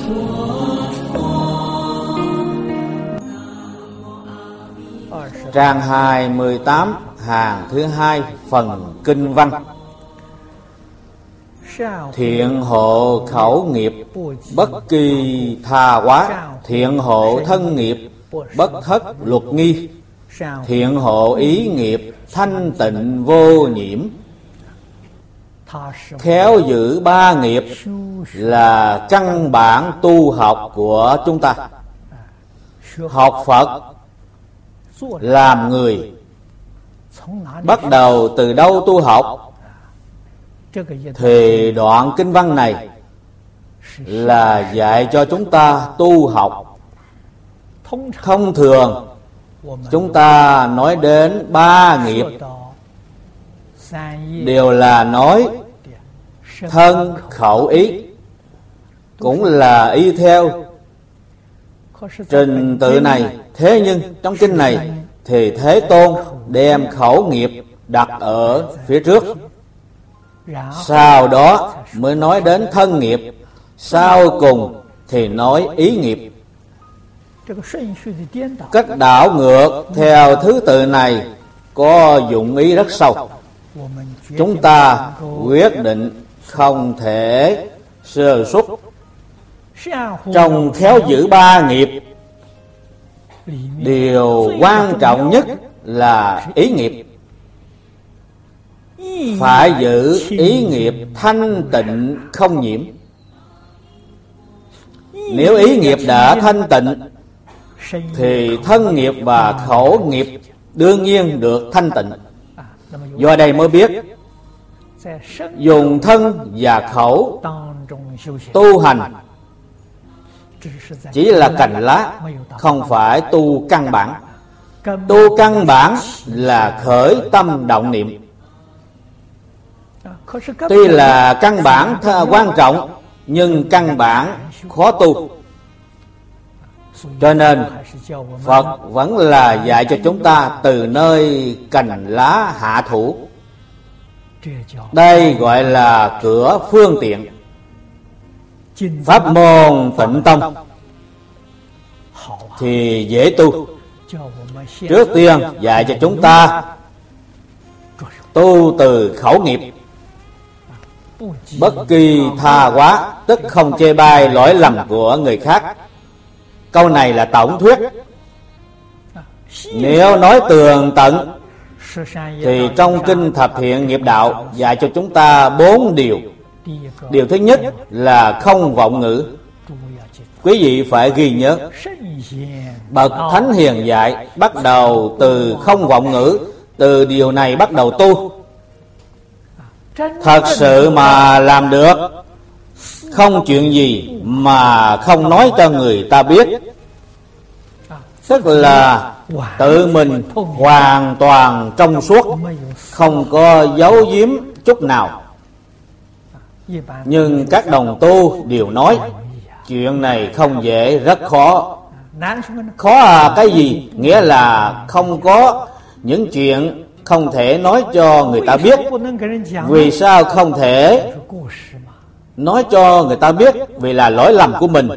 Trang 28 hàng thứ 2 phần kinh văn. Thiện hộ khẩu nghiệp bất kỳ tha hóa, thiện hộ thân nghiệp bất thất luật nghi, thiện hộ ý nghiệp thanh tịnh vô nhiễm. Khéo giữ ba nghiệp là căn bản tu học của chúng ta. Học Phật làm người bắt đầu từ đâu tu học? Thì đoạn kinh văn này là dạy cho chúng ta tu học. Thông thường chúng ta nói đến ba nghiệp đều là nói thân khẩu ý, cũng là y theo trình tự này. Thế nhưng trong kinh này thì Thế Tôn đem khẩu nghiệp đặt ở phía trước, sau đó mới nói đến thân nghiệp, sau cùng thì nói ý nghiệp. Cách đảo ngược theo thứ tự này có dụng ý rất sâu. Chúng ta quyết định không thể sơ suất. Trong khéo giữ ba nghiệp, điều quan trọng nhất là ý nghiệp. Phải giữ ý nghiệp thanh tịnh không nhiễm. Nếu ý nghiệp đã thanh tịnh thì thân nghiệp và khẩu nghiệp đương nhiên được thanh tịnh. Do đây mới biết dùng thân và khẩu tu hành chỉ là cành lá, không phải tu căn bản. Tu căn bản là khởi tâm động niệm. Tuy là căn bản quan trọng, nhưng căn bản khó tu. Cho nên Phật vẫn là dạy cho chúng ta từ nơi cành lá hạ thủ. Đây gọi là cửa phương tiện. Pháp môn Tịnh Tông thì dễ tu. Trước tiên dạy cho chúng ta tu từ khẩu nghiệp. Bất kỳ tha hóa, tức không chê bai lỗi lầm của người khác. Câu này là tổng thuyết. Nếu nói tường tận thì trong kinh Thập Thiện Nghiệp Đạo dạy cho chúng ta 4 điều. Điều thứ nhất là không vọng ngữ. Quý vị phải ghi nhớ, bậc thánh hiền dạy bắt đầu từ không vọng ngữ. Từ điều này bắt đầu tu. Thật sự mà làm được, không chuyện gì mà không nói cho người ta biết, tức là tự mình hoàn toàn trong suốt, không có giấu giếm chút nào. Nhưng các đồng tu đều nói chuyện này không dễ, rất khó. Khó cái gì? Nghĩa là không có những chuyện không thể nói cho người ta biết. Vì sao không thể nói cho người ta biết? Vì là lỗi lầm của mình.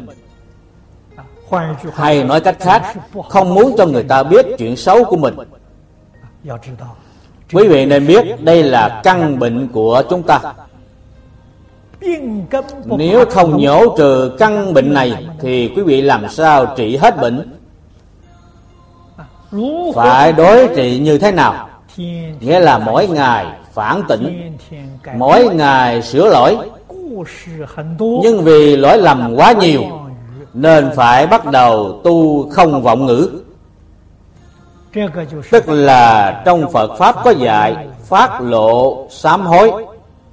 Hay nói cách khác, không muốn cho người ta biết chuyện xấu của mình. Quý vị nên biết đây là căn bệnh của chúng ta. Nếu không nhổ trừ căn bệnh này thì quý vị làm sao trị hết bệnh? Phải đối trị như thế nào? Nghĩa là mỗi ngày phản tỉnh, mỗi ngày sửa lỗi. Nhưng vì lỗi lầm quá nhiều nên phải bắt đầu tu không vọng ngữ. Tức là trong Phật Pháp có dạy phát lộ sám hối,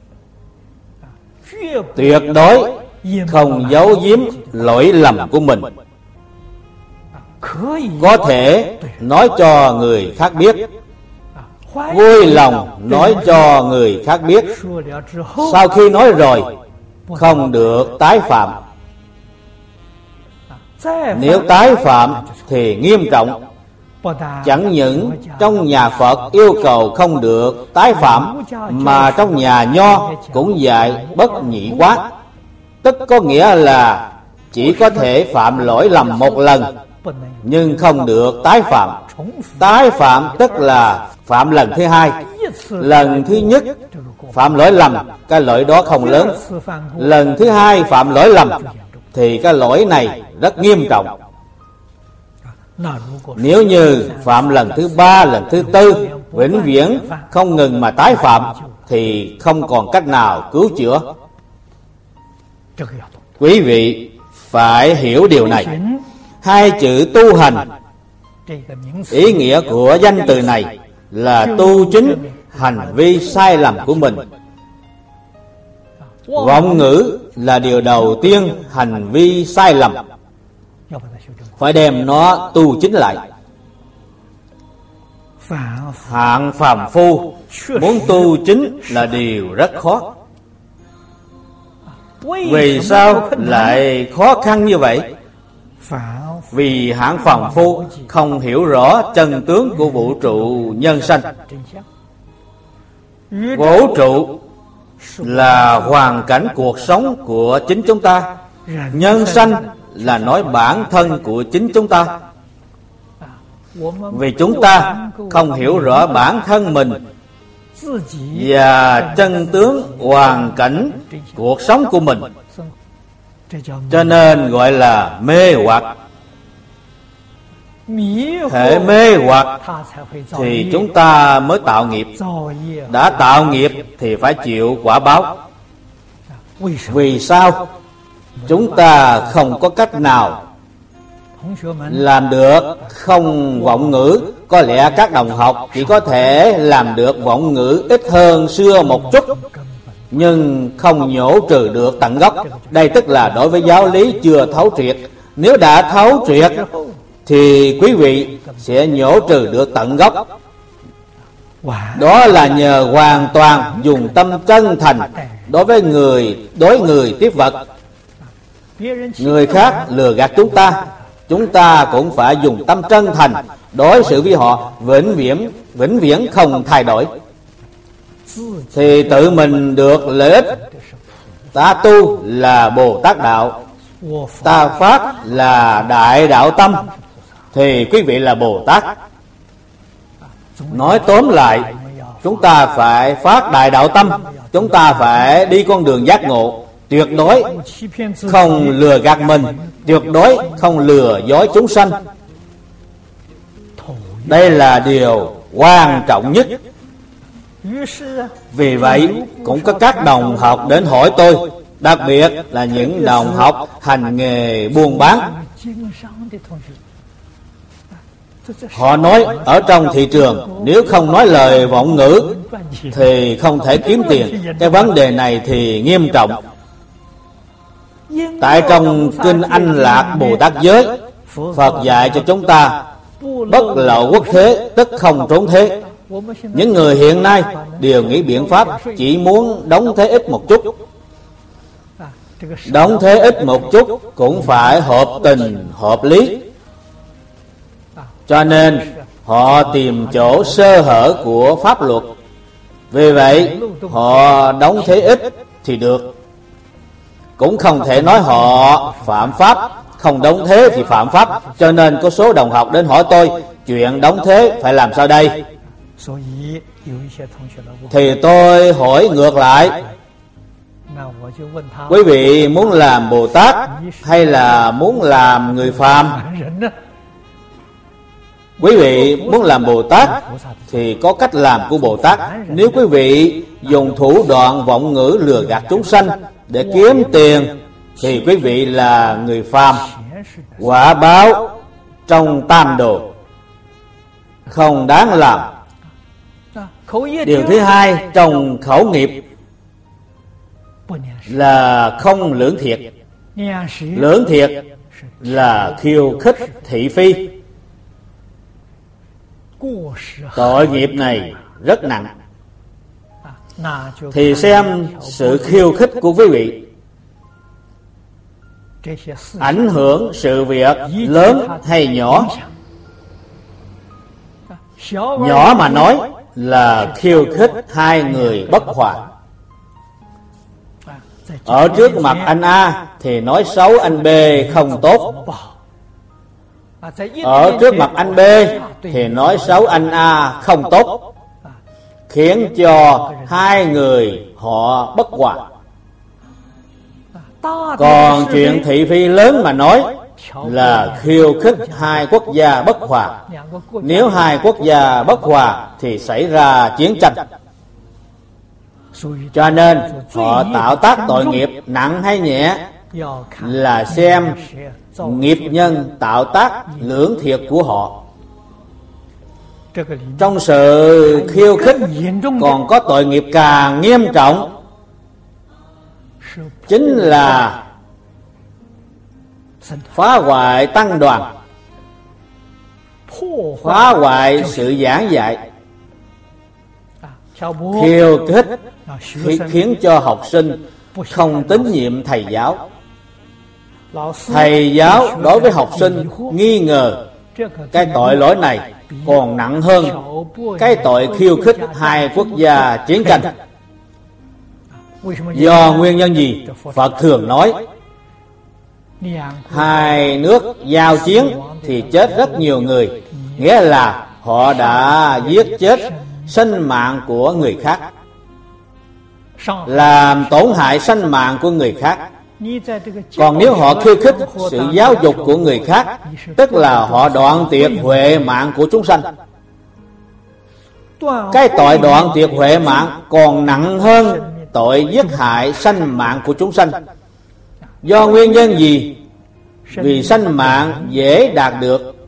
tuyệt đối không giấu giếm lỗi lầm của mình. Có thể nói cho người khác biết, vui lòng nói cho người khác biết. Sau khi nói rồi không được tái phạm. Nếu tái phạm thì nghiêm trọng. Chẳng những trong nhà Phật yêu cầu không được tái phạm, mà trong nhà Nho cũng dạy bất nhị quán. Tức có nghĩa là chỉ có thể phạm lỗi lầm một lần, nhưng không được tái phạm. Tái phạm tức là phạm lần thứ hai. Lần thứ nhất phạm lỗi lầm, cái lỗi đó không lớn. Lần thứ hai phạm lỗi lầm thì cái lỗi này rất nghiêm trọng. Nếu như phạm lần thứ ba, lần thứ tư, vĩnh viễn không ngừng mà tái phạm thì không còn cách nào cứu chữa. Quý vị phải hiểu điều này. Hai chữ tu hành, ý nghĩa của danh từ này là tu chính hành vi sai lầm của mình. Vọng ngữ là điều đầu tiên hành vi sai lầm, phải đem nó tu chính lại. Hạng phàm phu muốn tu chính là điều rất khó. Vì sao lại khó khăn như vậy? Vì hạng phàm phu không hiểu rõ chân tướng của vũ trụ nhân sanh. Vũ trụ là hoàn cảnh cuộc sống của chính chúng ta. Nhân sanh là nói bản thân của chính chúng ta. Vì chúng ta không hiểu rõ bản thân mình và chân tướng hoàn cảnh cuộc sống của mình, cho nên gọi là mê hoặc. Hệ mê hoặc thì chúng ta mới tạo nghiệp. Đã tạo nghiệp thì phải chịu quả báo. Vì sao? Chúng ta không có cách nào làm được không vọng ngữ. Có lẽ các đồng học chỉ có thể làm được vọng ngữ ít hơn xưa một chút, nhưng không nhổ trừ được tận gốc. Đây tức là đối với giáo lý chưa thấu triệt. Nếu đã thấu triệt thì quý vị sẽ nhổ trừ được tận gốc. Đó là nhờ hoàn toàn dùng tâm chân thành đối với người tiếp vật. Người khác lừa gạt chúng ta cũng phải dùng tâm chân thành đối xử với họ, vĩnh viễn không thay đổi, thì tự mình được lợi ích. Ta tu là Bồ Tát đạo, ta phát là Đại Đạo Tâm, thì quý vị là Bồ Tát. Nói tóm lại, chúng ta phải phát Đại Đạo Tâm, chúng ta phải đi con đường giác ngộ, tuyệt đối không lừa gạt mình, tuyệt đối không lừa dối chúng sanh. Đây là điều quan trọng nhất. Vì vậy cũng có các đồng học đến hỏi tôi, đặc biệt là những đồng học hành nghề buôn bán. Họ nói ở trong thị trường nếu không nói lời vọng ngữ thì không thể kiếm tiền. Cái vấn đề này thì nghiêm trọng. Tại trong Kinh Anh Lạc Bồ Tát Giới, Phật dạy cho chúng ta bất lậu quốc thế, tức không trốn thế. Những người hiện nay đều nghĩ biện pháp chỉ muốn đóng thế ít một chút. Đóng thế ít một chút cũng phải hợp tình hợp lý, cho nên họ tìm chỗ sơ hở của pháp luật. Vì vậy họ đóng thế ít thì được. Cũng không thể nói họ phạm pháp, không đóng thế thì phạm pháp. Cho nên có số đồng học đến hỏi tôi chuyện đóng thế phải làm sao đây. Thì tôi hỏi ngược lại, quý vị muốn làm Bồ Tát hay là muốn làm người phàm? Quý vị muốn làm Bồ Tát thì có cách làm của Bồ Tát. Nếu quý vị dùng thủ đoạn vọng ngữ lừa gạt chúng sanh để kiếm tiền thì quý vị là người phàm. Quả báo trong tam đồ, không đáng làm. Điều thứ hai trong khẩu nghiệp là không lưỡng thiệt. Lưỡng thiệt là khiêu khích thị phi. Tội nghiệp này rất nặng. Thì xem sự khiêu khích của quý vị ảnh hưởng sự việc lớn hay nhỏ. Nhỏ mà nói là khiêu khích hai người bất hòa. Ở trước mặt anh A thì nói xấu anh B không tốt. Ở trước mặt anh B thì nói xấu anh A không tốt, khiến cho hai người họ bất hòa. Còn chuyện thị phi lớn mà nói là khiêu khích hai quốc gia bất hòa. Nếu hai quốc gia bất hòa thì xảy ra chiến tranh. Cho nên họ tạo tác tội nghiệp nặng hay nhẹ là xem nghiệp nhân tạo tác lưỡng thiệt của họ. Trong sự khiêu khích còn có tội nghiệp càng nghiêm trọng, chính là phá hoại tăng đoàn, phá hoại sự giảng dạy. Khiêu khích khiến cho học sinh không tín nhiệm thầy giáo. Thầy giáo đối với học sinh nghi ngờ, cái tội lỗi này còn nặng hơn cái tội khiêu khích hai quốc gia chiến tranh. Do nguyên nhân gì? Phật thường nói hai nước giao chiến thì chết rất nhiều người, nghĩa là họ đã giết chết sinh mạng của người khác, làm tổn hại sinh mạng của người khác. Còn nếu họ khiêu khích sự giáo dục của người khác, tức là họ đoạn tuyệt huệ mạng của chúng sanh. Cái tội đoạn tuyệt huệ mạng còn nặng hơn tội giết hại sanh mạng của chúng sanh. Do nguyên nhân gì? Vì sanh mạng dễ đạt được,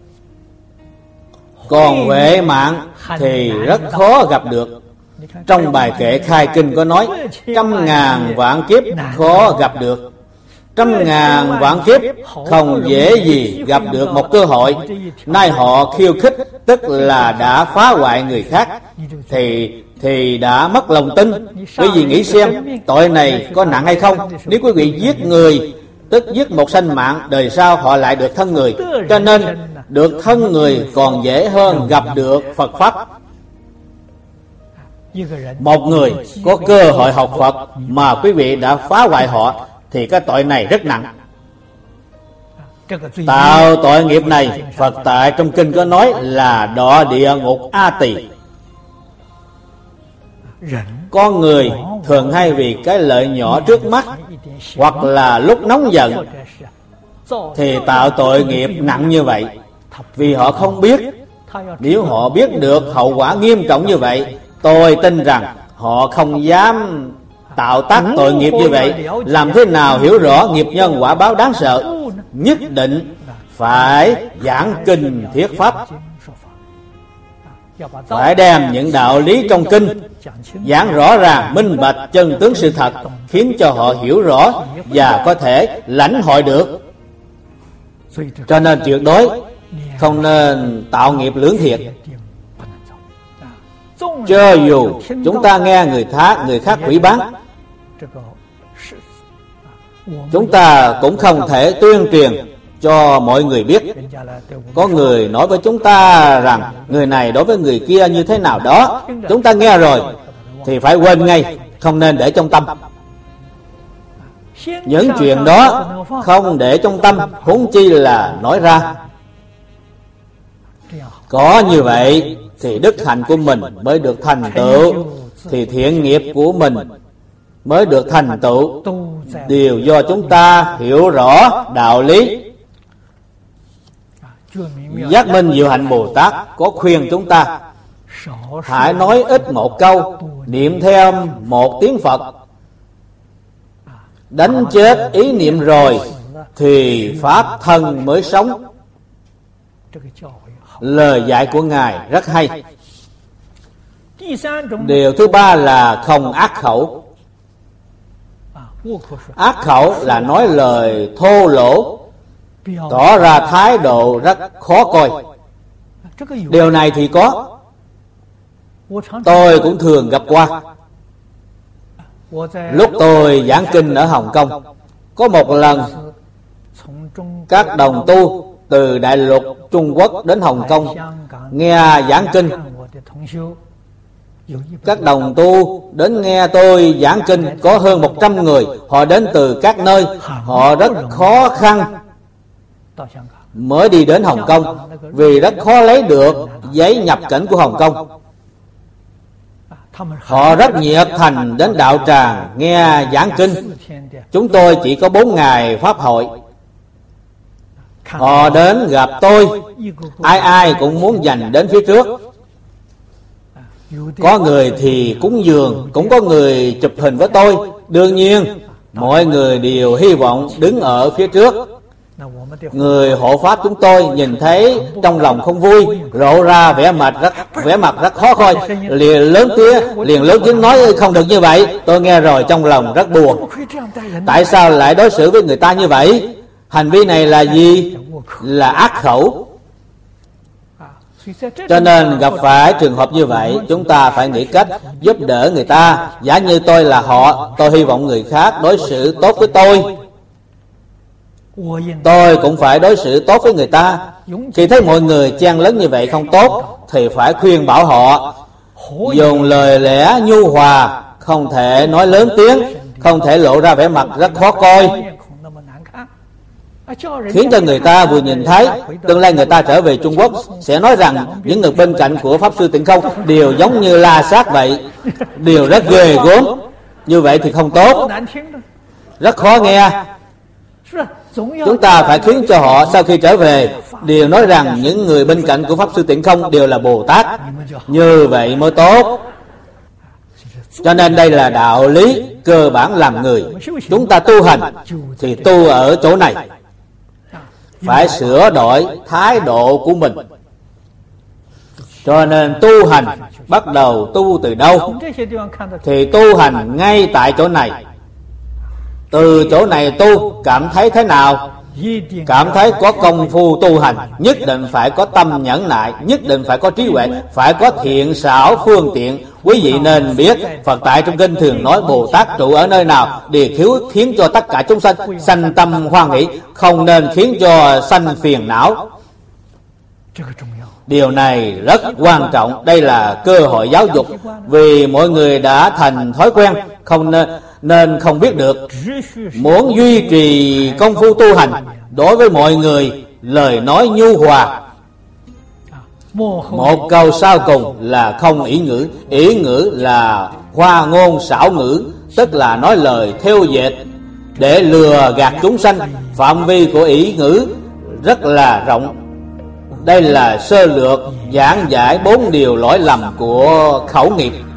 còn huệ mạng thì rất khó gặp được. Trong bài kệ khai kinh có nói 100.000 vạn kiếp khó gặp được. 100.000 vạn kiếp không dễ gì gặp được một cơ hội. Nay họ khiêu khích, tức là đã phá hoại người khác, thì đã mất lòng tin. Quý vị nghĩ xem tội này có nặng hay không? Nếu quý vị giết người, tức giết một sanh mạng, đời sau họ lại được thân người. Cho nên được thân người còn dễ hơn gặp được Phật Pháp. Một người có cơ hội học Phật mà quý vị đã phá hoại họ thì cái tội này rất nặng. Tạo tội nghiệp này, Phật tại trong kinh có nói là đọa địa ngục A Tỳ. Con người thường hay vì cái lợi nhỏ trước mắt hoặc là lúc nóng giận thì tạo tội nghiệp nặng như vậy. Vì họ không biết. Nếu họ biết được hậu quả nghiêm trọng như vậy, tôi tin rằng họ không dám tạo tác tội nghiệp như vậy. Làm thế nào hiểu rõ nghiệp nhân quả báo đáng sợ? Nhất định phải giảng kinh thuyết pháp, phải đem những đạo lý trong kinh giảng rõ ràng, minh bạch, chân tướng sự thật, khiến cho họ hiểu rõ và có thể lãnh hội được. Cho nên tuyệt đối không nên tạo nghiệp lưỡng thiệt. Cho dù chúng ta nghe người khác phỉ báng, chúng ta cũng không thể tuyên truyền cho mọi người biết. Có người nói với chúng ta rằng người này đối với người kia như thế nào đó, chúng ta nghe rồi thì phải quên ngay, không nên để trong tâm. Những chuyện đó không để trong tâm, huống chi là nói ra. Có như vậy thì đức hạnh của mình mới được thành tựu, thì thiện nghiệp của mình mới được thành tựu. Đều do chúng ta hiểu rõ đạo lý. Giác Minh Diệu Hạnh Bồ Tát có khuyên chúng ta hãy nói ít một câu, niệm theo một tiếng Phật. Đánh chết ý niệm rồi thì pháp thân mới sống. Lời dạy của Ngài rất hay. Điều thứ ba là không ác khẩu. Ác khẩu là nói lời thô lỗ, tỏ ra thái độ rất khó coi. Điều này thì có, tôi cũng thường gặp qua. Lúc tôi giảng kinh ở Hồng Kông, có một lần các đồng tu từ Đại lục Trung Quốc đến Hồng Kông nghe giảng kinh. Các đồng tu đến nghe tôi giảng kinh có hơn 100 người. Họ đến từ các nơi. Họ rất khó khăn mới đi đến Hồng Kông, vì rất khó lấy được giấy nhập cảnh của Hồng Kông. Họ rất nhiệt thành đến đạo tràng nghe giảng kinh. Chúng tôi chỉ có 4 ngày pháp hội. Họ đến gặp tôi, ai ai cũng muốn giành đến phía trước. Có người thì cúng dường, cũng có người chụp hình với tôi. Đương nhiên mọi người đều hy vọng đứng ở phía trước. Người hộ pháp chúng tôi nhìn thấy trong lòng không vui, lộ ra vẻ mặt rất khó coi, liền lớn tiếng nói không được như vậy. Tôi nghe rồi trong lòng rất buồn. Tại sao lại đối xử với người ta như vậy? Hành vi này là gì? Là ác khẩu. Cho nên gặp phải trường hợp như vậy, chúng ta phải nghĩ cách giúp đỡ người ta. Giả như tôi là họ, tôi hy vọng người khác đối xử tốt với tôi cũng phải đối xử tốt với người ta. Khi thấy mọi người chen lấn như vậy không tốt, thì phải khuyên bảo họ, dùng lời lẽ nhu hòa, không thể nói lớn tiếng, không thể lộ ra vẻ mặt rất khó coi, khiến cho người ta vừa nhìn thấy. Tương lai người ta trở về Trung Quốc sẽ nói rằng những người bên cạnh của Pháp Sư Tịnh Không đều giống như la sát vậy, đều rất ghê gớm. Như vậy thì không tốt, rất khó nghe. Chúng ta phải khiến cho họ sau khi trở về đều nói rằng những người bên cạnh của Pháp Sư Tịnh Không đều là Bồ Tát. Như vậy mới tốt. Cho nên đây là đạo lý cơ bản làm người. Chúng ta tu hành thì tu ở chỗ này, phải sửa đổi thái độ của mình. Cho nên tu hành bắt đầu tu từ đâu? Thì tu hành ngay tại chỗ này. Từ chỗ này tu cảm thấy thế nào? Cảm thấy có công phu tu hành, nhất định phải có tâm nhẫn nại, nhất định phải có trí huệ, phải có thiện xảo phương tiện. Quý vị nên biết Phật tại trong kinh thường nói Bồ Tát trụ ở nơi nào để khiến cho tất cả chúng sanh sanh tâm hoan hỷ, không nên khiến cho sanh phiền não. Điều này rất quan trọng. Đây là cơ hội giáo dục, vì mọi người đã thành thói quen, nên không biết được. Muốn duy trì công phu tu hành, đối với mọi người lời nói nhu hòa. Một câu sau cùng là không ỷ ngữ. Ỷ ngữ là hoa ngôn xảo ngữ, tức là nói lời thêu dệt để lừa gạt chúng sanh. Phạm vi của ỷ ngữ rất là rộng. Đây là sơ lược giảng giải 4 điều lỗi lầm của khẩu nghiệp.